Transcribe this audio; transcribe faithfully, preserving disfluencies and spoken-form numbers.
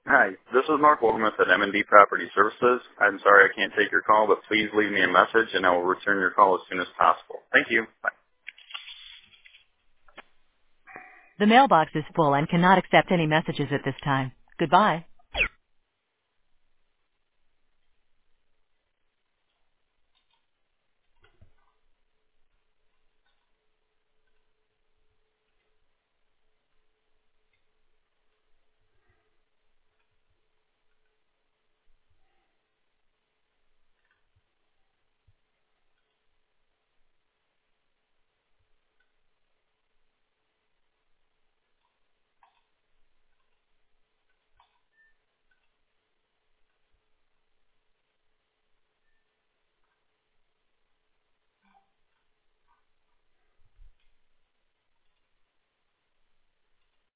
Hi, this is Mark Wolgemuth at M and D Property Services. I'm sorry I can't take your call, but please leave me a message and I will return your call as soon as possible. Thank you. Bye. The mailbox is full and cannot accept any messages at this time. Goodbye.